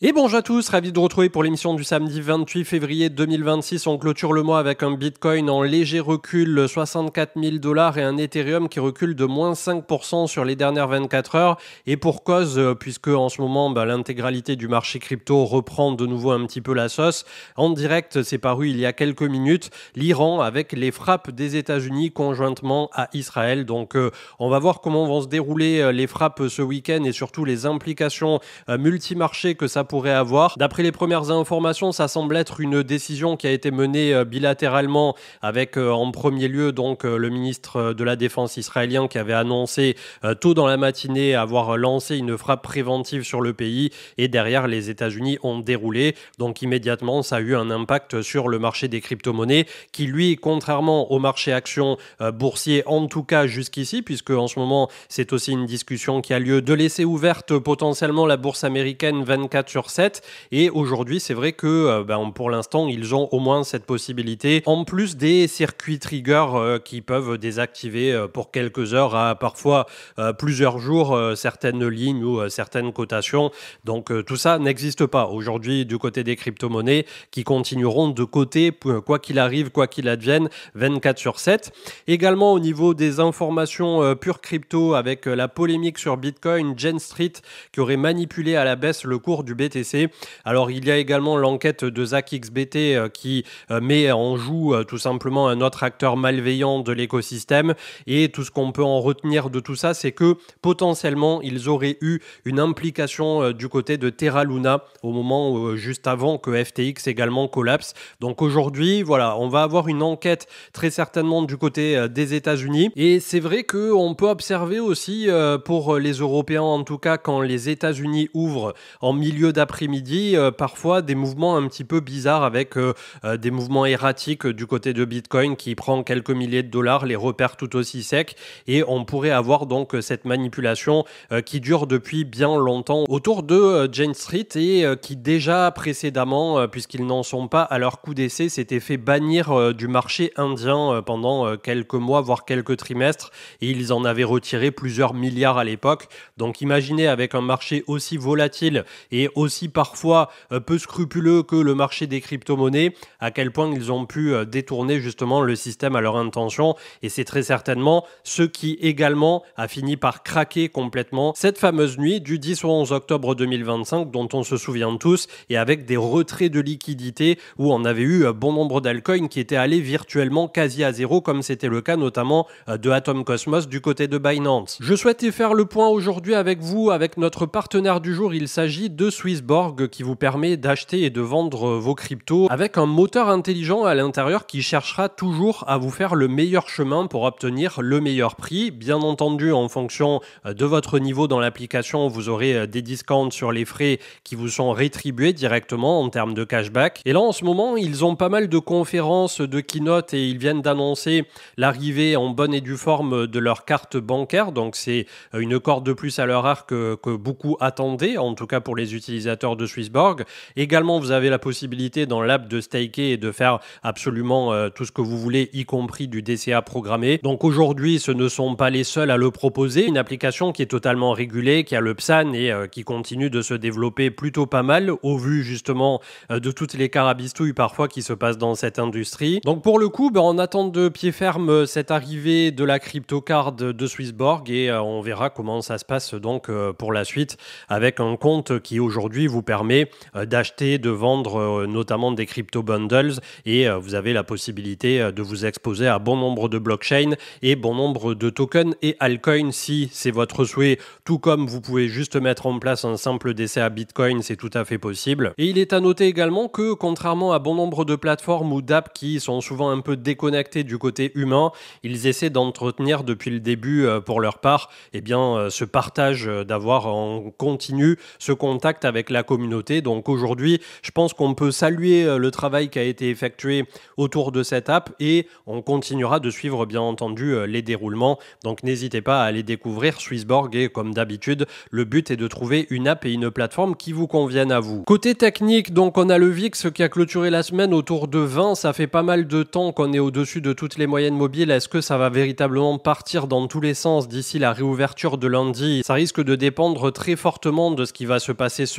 Et bonjour à tous, ravi de vous retrouver pour l'émission du samedi 28 février 2026. On clôture le mois avec un Bitcoin en léger recul, 64 000 $ et un Ethereum qui recule de moins 5% sur les dernières 24 heures. Et pour cause, puisque en ce moment, l'intégralité du marché crypto reprend de nouveau un petit peu la sauce. En direct, c'est paru il y a quelques minutes, l'Iran avec les frappes des États-Unis conjointement à Israël. Donc on va voir comment vont se dérouler les frappes ce week-end et surtout les implications multimarchés que ça pourrait avoir. D'après les premières informations, ça semble être une décision qui a été menée bilatéralement avec en premier lieu donc le ministre de la Défense israélien qui avait annoncé tôt dans la matinée avoir lancé une frappe préventive sur le pays et derrière les États-Unis ont déroulé. Donc immédiatement, ça a eu un impact sur le marché des crypto-monnaies qui lui, contrairement au marché actions boursier, en tout cas jusqu'ici, puisque en ce moment c'est aussi une discussion qui a lieu de laisser ouverte potentiellement la bourse américaine 24/7 et aujourd'hui c'est vrai que pour l'instant ils ont au moins cette possibilité en plus des circuits trigger qui peuvent désactiver pour quelques heures à parfois plusieurs jours certaines lignes ou certaines cotations. Donc tout ça n'existe pas aujourd'hui du côté des crypto-monnaies qui continueront de côté quoi qu'il arrive, quoi qu'il advienne 24/7. Également au niveau des informations pure crypto avec la polémique sur Bitcoin, Jane Street qui aurait manipulé à la baisse le cours du BTC. Alors il y a également l'enquête de ZachXBT qui met en joue tout simplement un autre acteur malveillant de l'écosystème et tout ce qu'on peut en retenir de tout ça, c'est que potentiellement ils auraient eu une implication du côté de Terra Luna au moment où, juste avant que FTX également collapse. Donc aujourd'hui, voilà, on va avoir une enquête très certainement du côté des États-Unis et c'est vrai qu'on peut observer aussi pour les Européens en tout cas quand les États-Unis ouvrent en milieu d'après-midi, parfois des mouvements un petit peu bizarres avec des mouvements erratiques du côté de Bitcoin qui prend quelques milliers de dollars, les repères tout aussi secs et on pourrait avoir donc cette manipulation qui dure depuis bien longtemps autour de Jane Street et qui déjà précédemment, puisqu'ils n'en sont pas à leur coup d'essai, s'était fait bannir du marché indien pendant quelques mois, voire quelques trimestres et ils en avaient retiré plusieurs milliards à l'époque. Donc imaginez avec un marché aussi volatile et aussi parfois peu scrupuleux que le marché des crypto-monnaies, à quel point ils ont pu détourner justement le système à leur intention et c'est très certainement ce qui également a fini par craquer complètement cette fameuse nuit du 10 au 11 octobre 2025 dont on se souvient tous et avec des retraits de liquidités où on avait eu bon nombre d'altcoins qui étaient allés virtuellement quasi à zéro comme c'était le cas notamment de Atom Cosmos du côté de Binance. Je souhaitais faire le point aujourd'hui avec vous, avec notre partenaire du jour, il s'agit de Swissborg qui vous permet d'acheter et de vendre vos cryptos avec un moteur intelligent à l'intérieur qui cherchera toujours à vous faire le meilleur chemin pour obtenir le meilleur prix. Bien entendu, en fonction de votre niveau dans l'application, vous aurez des discounts sur les frais qui vous sont rétribués directement en termes de cashback. Et là, en ce moment, ils ont pas mal de conférences, de keynote et ils viennent d'annoncer l'arrivée en bonne et due forme de leur carte bancaire. Donc, c'est une corde de plus à leur arc que beaucoup attendaient, en tout cas pour les utilisateurs de Swissborg. Également, vous avez la possibilité dans l'app de staker et de faire absolument tout ce que vous voulez, y compris du DCA programmé. Donc aujourd'hui, ce ne sont pas les seuls à le proposer. Une application qui est totalement régulée, qui a le PSAN et qui continue de se développer plutôt pas mal au vu justement de toutes les carabistouilles parfois qui se passent dans cette industrie. Donc pour le coup, on attend de pied ferme cette arrivée de la cryptocard de Swissborg et on verra comment ça se passe donc pour la suite avec un compte qui aujourd'hui vous permet d'acheter, de vendre notamment des crypto bundles et vous avez la possibilité de vous exposer à bon nombre de blockchains et bon nombre de tokens et altcoins si c'est votre souhait, tout comme vous pouvez juste mettre en place un simple décès à Bitcoin, c'est tout à fait possible. Et il est à noter également que contrairement à bon nombre de plateformes ou d'apps qui sont souvent un peu déconnectées du côté humain, ils essaient d'entretenir depuis le début pour leur part ce partage d'avoir en continu ce contact avec la communauté. Donc aujourd'hui, je pense qu'on peut saluer le travail qui a été effectué autour de cette app et on continuera de suivre bien entendu les déroulements. Donc n'hésitez pas à aller découvrir Swissborg et comme d'habitude, le but est de trouver une app et une plateforme qui vous conviennent à vous. Côté technique, donc on a le VIX qui a clôturé la semaine autour de 20. Ça fait pas mal de temps qu'on est au-dessus de toutes les moyennes mobiles. Est-ce que ça va véritablement partir dans tous les sens d'ici la réouverture de lundi? Ça risque de dépendre très fortement de ce qui va se passer ce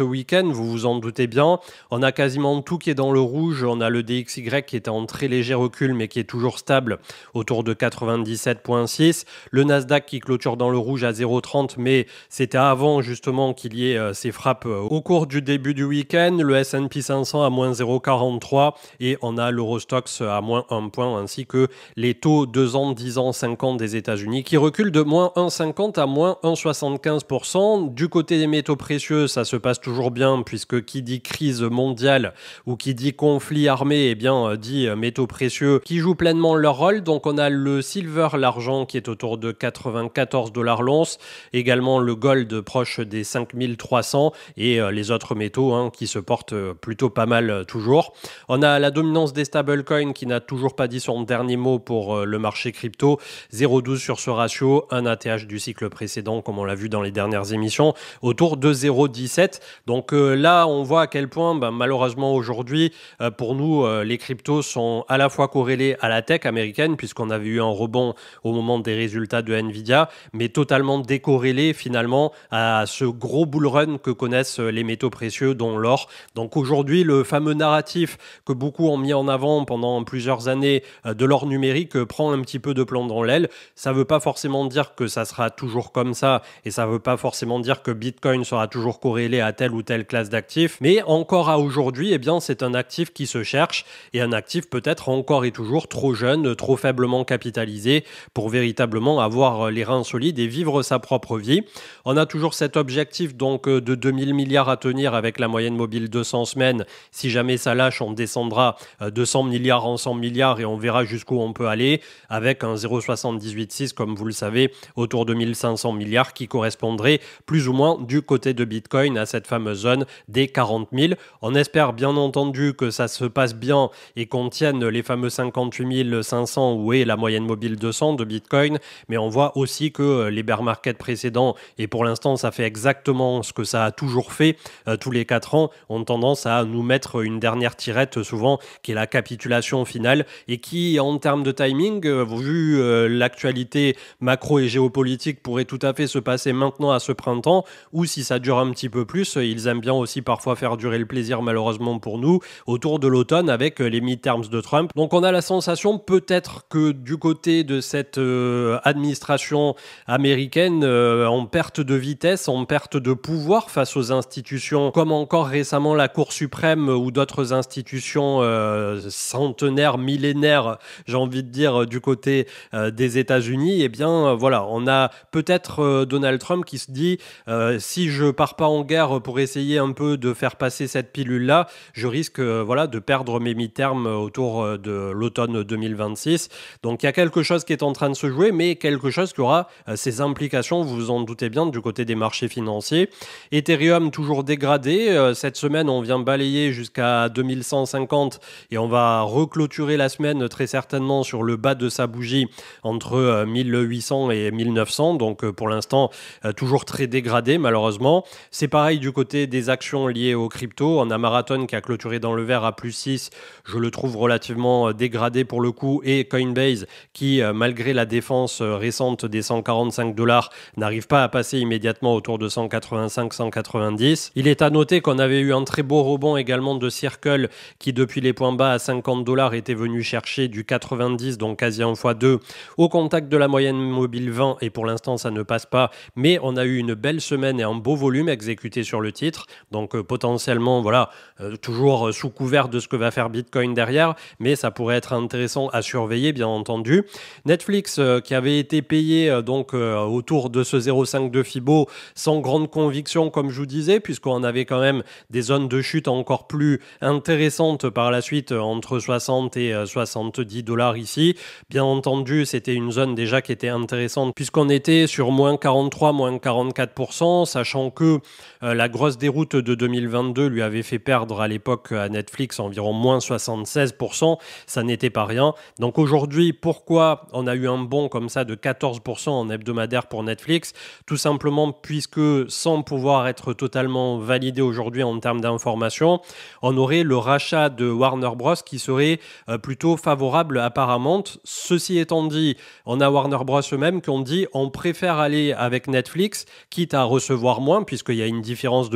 week-end, vous vous en doutez bien. On a quasiment tout qui est dans le rouge. On a le DXY qui était en très léger recul, mais qui est toujours stable autour de 97,6. Le Nasdaq qui clôture dans le rouge à 0,30, mais c'était avant justement qu'il y ait ces frappes au cours du début du week-end. Le S&P 500 à moins 0,43 et on a l'Eurostoxx à moins 1 point, ainsi que les taux 2 ans, 10 ans, 5 ans des États-Unis qui reculent de moins 1,50 à moins 1,75%. Du côté des métaux précieux, ça se passe toujours bien puisque qui dit crise mondiale ou qui dit conflit armé, eh bien dit métaux précieux qui jouent pleinement leur rôle. Donc on a le silver, l'argent qui est autour de 94 $ l'once, également le gold proche des 5300 et les autres métaux qui se portent plutôt pas mal toujours. On a la dominance des stablecoins qui n'a toujours pas dit son dernier mot pour le marché crypto, 0,12 sur ce ratio, un ATH du cycle précédent comme on l'a vu dans les dernières émissions, autour de 0,17. Donc là on voit à quel point malheureusement aujourd'hui pour nous les cryptos sont à la fois corrélés à la tech américaine puisqu'on avait eu un rebond au moment des résultats de Nvidia, mais totalement décorrélés finalement à ce gros bull run que connaissent les métaux précieux dont l'or. Donc aujourd'hui le fameux narratif que beaucoup ont mis en avant pendant plusieurs années de l'or numérique prend un petit peu de plomb dans l'aile. Ça ne veut pas forcément dire que ça sera toujours comme ça et ça ne veut pas forcément dire que Bitcoin sera toujours corrélé à telle ou telle classe d'actifs, mais encore à aujourd'hui, eh bien, c'est un actif qui se cherche et un actif peut-être encore et toujours trop jeune, trop faiblement capitalisé pour véritablement avoir les reins solides et vivre sa propre vie. On a toujours cet objectif donc de 2000 milliards à tenir avec la moyenne mobile 200 semaines. Si jamais ça lâche, on descendra de 100 milliards en 100 milliards et on verra jusqu'où on peut aller avec un 0,786 comme vous le savez autour de 1500 milliards qui correspondrait plus ou moins du côté de Bitcoin à cette fameuse zone des 40 000. On espère bien entendu que ça se passe bien et qu'on tienne les fameux 58 500 où est la moyenne mobile 200 de Bitcoin, mais on voit aussi que les bear markets précédents, et pour l'instant ça fait exactement ce que ça a toujours fait tous les 4 ans, ont tendance à nous mettre une dernière tirette souvent qui est la capitulation finale et qui en termes de timing, vu l'actualité macro et géopolitique pourrait tout à fait se passer maintenant à ce printemps ou si ça dure un petit peu plus, ils aiment bien aussi parfois faire durer le plaisir malheureusement pour nous autour de l'automne avec les midterms de Trump. Donc on a la sensation peut-être que du côté de cette administration américaine en perte de vitesse, en perte de pouvoir face aux institutions comme encore récemment la Cour suprême ou d'autres institutions centenaires, millénaires, j'ai envie de dire du côté des États-Unis, eh bien voilà, on a peut-être Donald Trump qui se dit si je pars pas en guerre pour essayer un peu de faire passer cette pilule-là, je risque de perdre mes mi-termes autour de l'automne 2026. Donc il y a quelque chose qui est en train de se jouer, mais quelque chose qui aura ses implications, vous vous en doutez bien, du côté des marchés financiers. Ethereum toujours dégradé. Cette semaine, on vient balayer jusqu'à 2150 et on va reclôturer la semaine très certainement sur le bas de sa bougie entre 1800 et 1900. Donc pour l'instant, toujours très dégradé malheureusement. C'est pareil du côté des actions liées aux cryptos. On a Marathon qui a clôturé dans le vert à plus 6. Je le trouve relativement dégradé pour le coup. Et Coinbase qui, malgré la défense récente des 145 $, n'arrive pas à passer immédiatement autour de 185-190. Il est à noter qu'on avait eu un très beau rebond également de Circle qui, depuis les points bas à 50 $, était venu chercher du 90, donc quasi un x2, au contact de la moyenne mobile 20. Et pour l'instant, ça ne passe pas. Mais on a eu une belle semaine et un beau volume exécuté sur le titre. Donc potentiellement, toujours sous couvert de ce que va faire Bitcoin derrière. Mais ça pourrait être intéressant à surveiller, bien entendu. Netflix qui avait été payé autour de ce 0,5 de Fibo sans grande conviction, comme je vous disais, puisqu'on avait quand même des zones de chute encore plus intéressantes par la suite, entre 60 et 70 $ ici. Bien entendu, c'était une zone déjà qui était intéressante, puisqu'on était sur moins 43, moins 44%, sachant que la grosse déroute de 2022 lui avait fait perdre à l'époque à Netflix environ moins 76%. Ça n'était pas rien. Donc aujourd'hui, pourquoi on a eu un bond comme ça de 14% en hebdomadaire pour Netflix? Tout simplement puisque sans pouvoir être totalement validé aujourd'hui en termes d'information, on aurait le rachat de Warner Bros qui serait plutôt favorable à Paramount. Ceci étant dit, on a Warner Bros eux-mêmes qui ont dit on préfère aller avec Netflix, quitte à recevoir moins, puisqu'il y a une différence de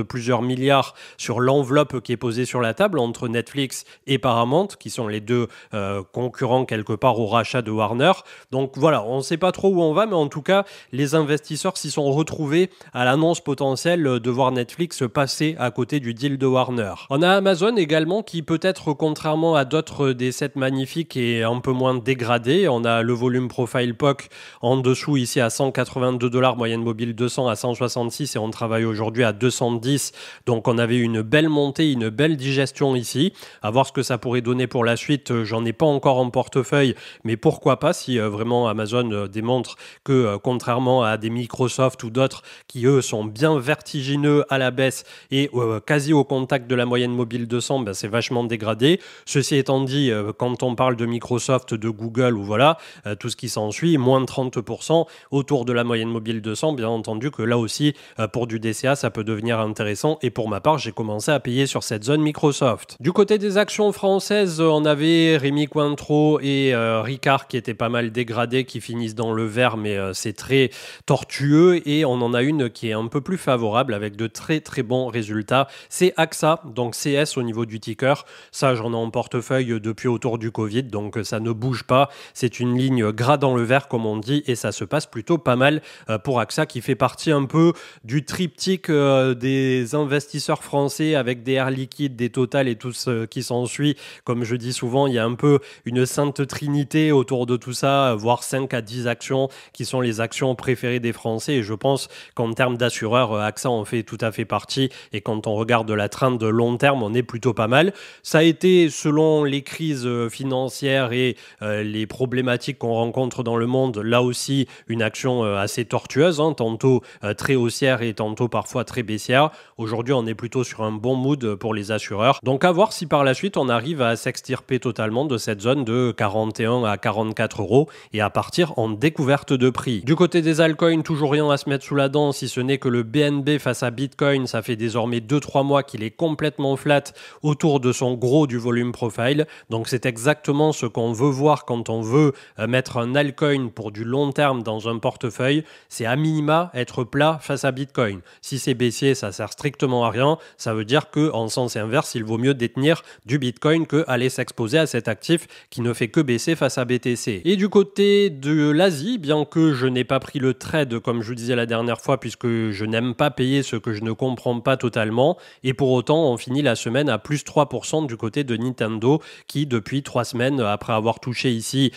de plusieurs milliards sur l'enveloppe qui est posée sur la table entre Netflix et Paramount, qui sont les deux concurrents quelque part au rachat de Warner. Donc voilà, on ne sait pas trop où on va, mais en tout cas, les investisseurs s'y sont retrouvés à l'annonce potentielle de voir Netflix passer à côté du deal de Warner. On a Amazon également qui peut-être, contrairement à d'autres des sets magnifiques, est un peu moins dégradé. On a le volume profile POC en dessous ici à 182$, moyenne mobile 200 à 166 et on travaille aujourd'hui à 210. Donc on avait une belle montée, une belle digestion ici. À voir ce que ça pourrait donner pour la suite. J'en ai pas encore en portefeuille, mais pourquoi pas si vraiment Amazon démontre que contrairement à des Microsoft ou d'autres qui eux sont bien vertigineux à la baisse et quasi au contact de la moyenne mobile 200, c'est vachement dégradé. Ceci étant dit, quand on parle de Microsoft, de Google ou voilà, tout ce qui s'ensuit, moins de 30% autour de la moyenne mobile 200, bien entendu que là aussi, pour du DCA, ça peut devenir intéressant. Et pour ma part, j'ai commencé à payer sur cette zone Microsoft. Du côté des actions françaises, on avait Rémi Cointreau et Ricard qui étaient pas mal dégradés, qui finissent dans le vert, mais c'est très tortueux. Et on en a une qui est un peu plus favorable avec de très très bons résultats. C'est AXA, donc CS au niveau du ticker. Ça, j'en ai en portefeuille depuis autour du Covid, donc ça ne bouge pas. C'est une ligne gras dans le vert, comme on dit, et ça se passe plutôt pas mal pour AXA, qui fait partie un peu du triptyque des investisseurs français avec des Air Liquide, des Total et tout ce qui s'ensuit. Comme je dis souvent, il y a un peu une sainte trinité autour de tout ça, voire 5 à 10 actions qui sont les actions préférées des Français, et je pense qu'en termes d'assureurs, AXA en fait tout à fait partie, et quand on regarde la trend de long terme, on est plutôt pas mal. Ça a été, selon les crises financières et les problématiques qu'on rencontre dans le monde, là aussi une action assez tortueuse, tantôt très haussière et tantôt parfois très baissière. Aujourd'hui, on est plutôt sur un bon mood pour les assureurs. Donc à voir si par la suite on arrive à s'extirper totalement de cette zone de 41 à 44 € et à partir en découverte de prix. Du côté des altcoins, toujours rien à se mettre sous la dent, si ce n'est que le BNB face à Bitcoin, ça fait désormais 2-3 mois qu'il est complètement flat autour de son gros du volume profile. Donc c'est exactement ce qu'on veut voir quand on veut mettre un altcoin pour du long terme dans un portefeuille. C'est à minima être plat face à Bitcoin. Si c'est baissier, ça sert strictement à rien. Ça veut dire qu'en sens inverse, il vaut mieux détenir du Bitcoin que aller s'exposer à cet actif qui ne fait que baisser face à BTC. Et du côté de l'Asie, bien que je n'ai pas pris le trade comme je vous disais la dernière fois, puisque je n'aime pas payer ce que je ne comprends pas totalement, et pour autant on finit la semaine à plus 3% du côté de Nintendo, qui depuis 3 semaines, après avoir touché ici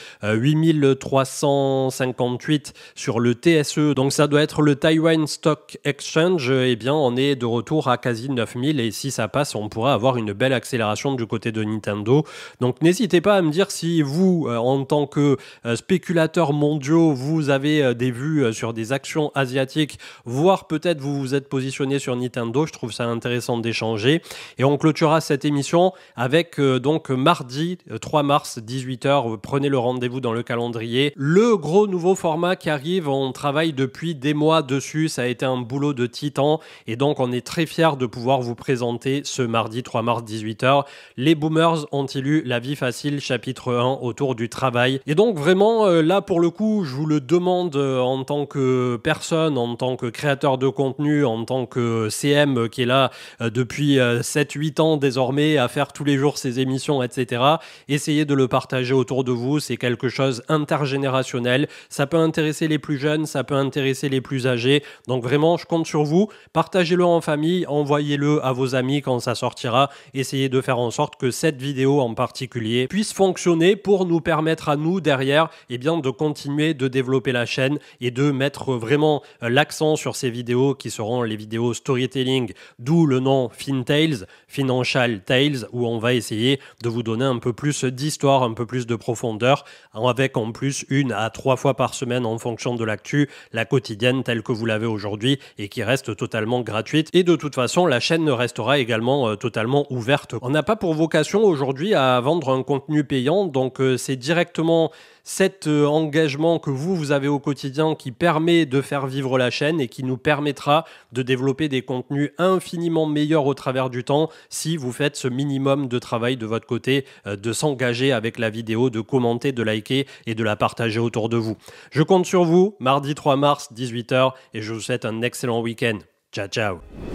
8358 sur le TSE, donc ça doit être le Taiwan Stock Exchange, eh bien on est de retour à quasi 9000, et si ça passe, on pourra avoir une belle accélération du côté de Nintendo. Donc n'hésitez pas à me dire si vous, en tant que spéculateurs mondiaux, vous avez des vues sur des actions asiatiques, voire peut-être vous vous êtes positionné sur Nintendo. Je trouve ça intéressant d'échanger. Et on clôturera cette émission avec donc mardi 3 mars 18h. Prenez le rendez-vous dans le calendrier. Le gros nouveau format qui arrive, on travaille depuis des mois dessus. Ça a été un boulot de titan et donc on est très fiers de pouvoir vous présenter ce mardi 3 mars 18h. Les boomers ont-ils eu la vie facile, chapitre 1 autour du travail. Et donc vraiment là pour le coup, je vous le demande en tant que personne, en tant que créateur de contenu, en tant que CM qui est là depuis 7-8 ans désormais à faire tous les jours ses émissions, etc. Essayez de le partager autour de vous, c'est quelque chose intergénérationnel. Ça peut intéresser les plus jeunes, ça peut intéresser les plus âgés. Donc vraiment, je compte sur vous. Partagez-le en famille, envoyez-le à vos amis quand ça sortira. Essayez de faire en sorte que cette vidéo en particulier puisse fonctionner pour nous permettre à nous derrière de continuer de développer la chaîne et de mettre vraiment l'accent sur ces vidéos qui seront les vidéos storytelling, d'où le nom FinTales, Financial Tales, où on va essayer de vous donner un peu plus d'histoire, un peu plus de profondeur, avec en plus 1 à 3 fois par semaine en fonction de l'actu, la quotidienne telle que vous l'avez aujourd'hui et qui reste totalement gratuite. Et de toute façon, la chaîne restera également totalement ouverte. On n'a pas pour vocation aujourd'hui à vendre un contenu payant, donc c'est directement cet engagement que vous avez au quotidien qui permet de faire vivre la chaîne et qui nous permettra de développer des contenus infiniment meilleurs au travers du temps si vous faites ce minimum de travail de votre côté, de s'engager avec la vidéo, de commenter, de liker et de la partager autour de vous. Je compte sur vous, mardi 3 mars, 18h, et je vous souhaite un excellent week-end. Ciao, ciao.